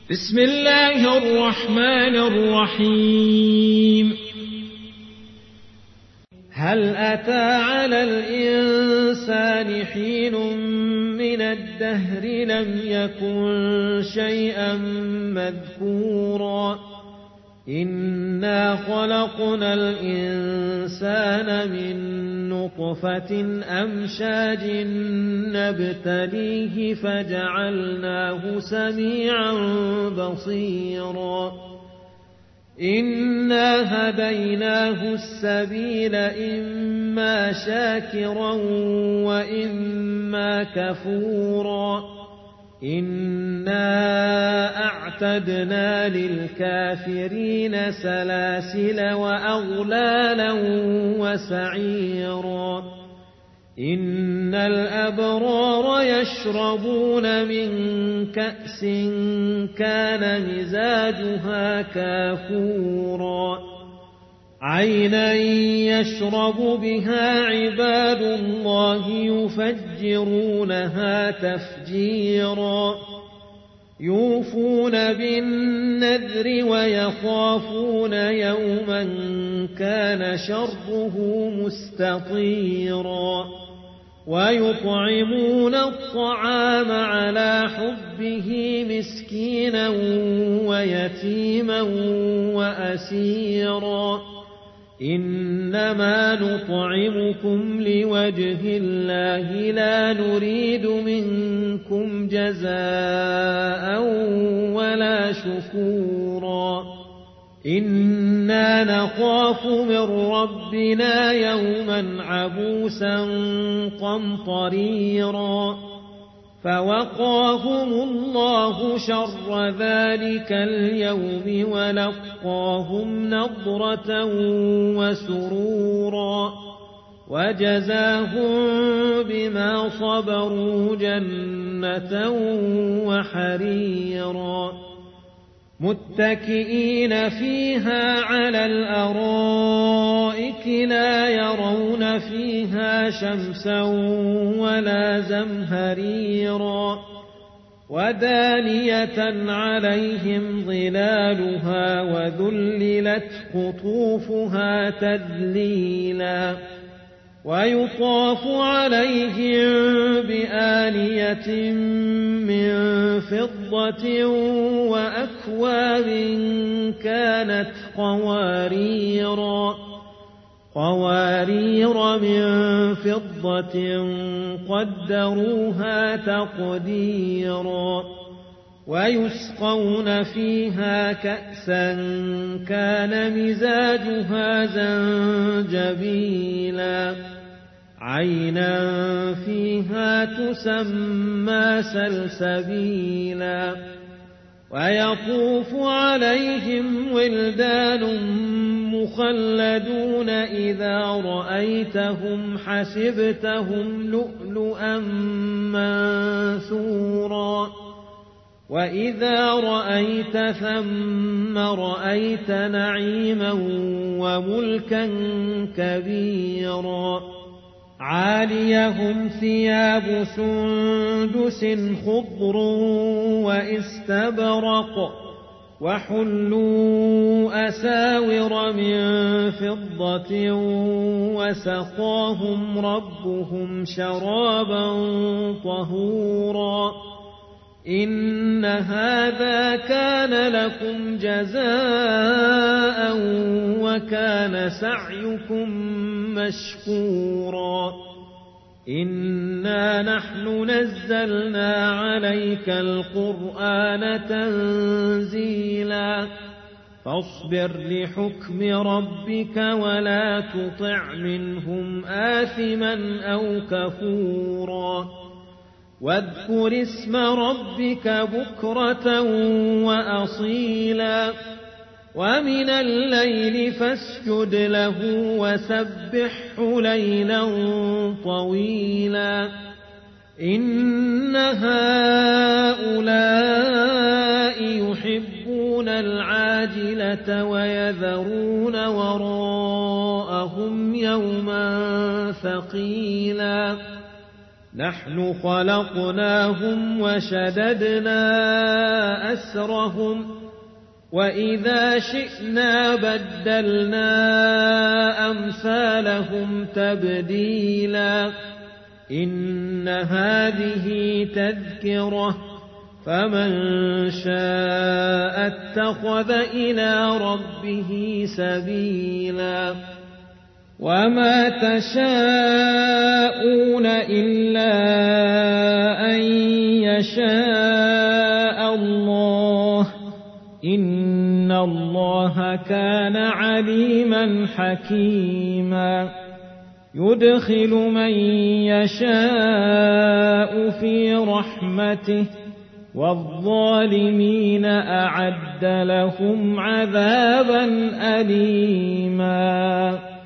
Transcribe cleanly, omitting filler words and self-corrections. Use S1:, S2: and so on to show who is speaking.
S1: بسم الله الرحمن الرحيم. هل أتى على الإنسان حين من الدهر لم يكن شيئا مذكورا إنا خلقنا الإنسان من نطفة أمشاج نبتليه فجعلناه سميعا بصيرا إنا هديناه السبيل إما شاكرا وإما كفورا إنا أعتدنا للكافرين سلاسل وأغلالا وسعيرا إن الأبرار يشربون من كأس كان مزاجها كافورا عينا يشرب بها عباد الله يفجرونها تفجيرا يوفون بالنذر ويخافون يوما كان شره مستطيرا ويطعمون الطعام على حبه مسكينا ويتيما وأسيرا إنما نطعمكم لوجه الله لا نريد منكم جزاء ولا شكورا إنا نخاف من ربنا يوما عبوسا قمطريرا فوقاهم الله شر ذلك اليوم ولقاهم نضرة وسرورا وجزاهم بما صبروا جنة وحريرا متكئين فيها على الأرائك لا يرون فيها شمسا ولا زمهريرا ودانية عليهم ظلالها وذللت قطوفها تذليلا ويطاف عليهم بآنية من فضة وأكواب كانت قوارير من فضة قدروها تقديرا ويسقون فيها كأسا كان مزاجها زنجبيلا عينا فيها تسمى سلسبيلا ويطوف عليهم ولدان مخلدون إذا رأيتهم حسبتهم لؤلؤا منثورا وإذا رأيت ثم رأيت نعيما وملكا كبيرا عاليهم ثياب سندس خضر واستبرق وحلوا أساور من فضة وسقاهم ربهم شرابا طهورا إن هذا كان لكم جزاء وكان سعيكم مشكورا إنا نحن نزلنا عليك القرآن تنزيلا فاصبر لحكم ربك ولا تطع منهم آثما أو كفورا واذكر اسم ربك بكرة وأصيلا ومن الليل فاسجد له وسبحه ليلا طويلا إن هؤلاء يحبون العاجلة ويذرون وراءهم يوما ثقيلا نحن خلقناهم وشددنا أسرهم وإذا شئنا بدلنا أمثالهم تبديلا إن هذه تذكرة فمن شاء اتخذ إلى ربه سبيلا وما تشاءون إلا أن يشاء الله إن الله كان عليما حكيما يدخل من يشاء في رحمته والظالمين أعد لهم عذابا أليما